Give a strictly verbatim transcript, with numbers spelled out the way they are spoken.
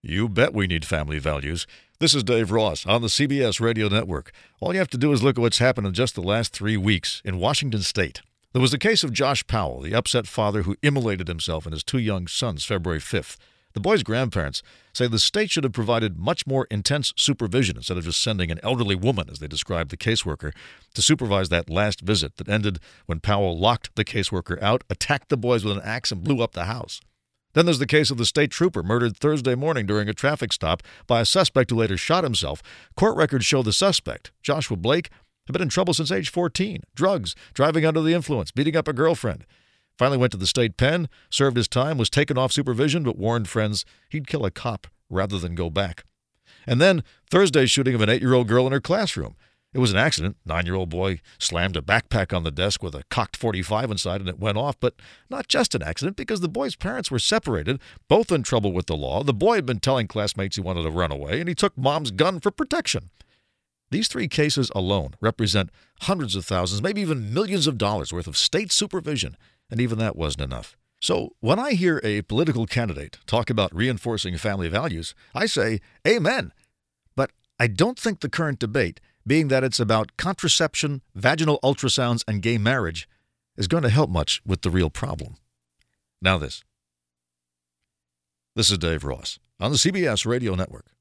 You bet we need family values. This is Dave Ross on the C B S Radio Network. All you have to do is look at what's happened in just the last three weeks in Washington State. There was the case of Josh Powell, the upset father who immolated himself and his two young sons February fifth. The boys' grandparents say the state should have provided much more intense supervision instead of just sending an elderly woman, as they described the caseworker, to supervise that last visit that ended when Powell locked the caseworker out, attacked the boys with an axe, and blew up the house. Then there's the case of the state trooper murdered Thursday morning during a traffic stop by a suspect who later shot himself. Court records show the suspect, Joshua Blake, had been in trouble since age fourteen. Drugs, driving under the influence, beating up a girlfriend. Finally went to the state pen, served his time, was taken off supervision, but warned friends he'd kill a cop rather than go back. And then Thursday's shooting of an eight-year-old girl in her classroom. It was an accident. Nine-year-old boy slammed a backpack on the desk with a cocked forty-five inside, and it went off. But not just an accident, because the boy's parents were separated, both in trouble with the law. The boy had been telling classmates he wanted to run away, and he took mom's gun for protection. These three cases alone represent hundreds of thousands, maybe even millions of dollars worth of state supervision, and even that wasn't enough. So when I hear a political candidate talk about reinforcing family values, I say, amen. But I don't think the current debate, being that it's about contraception, vaginal ultrasounds, and gay marriage, is going to help much with the real problem. Now this. This is Dave Ross on the C B S Radio Network.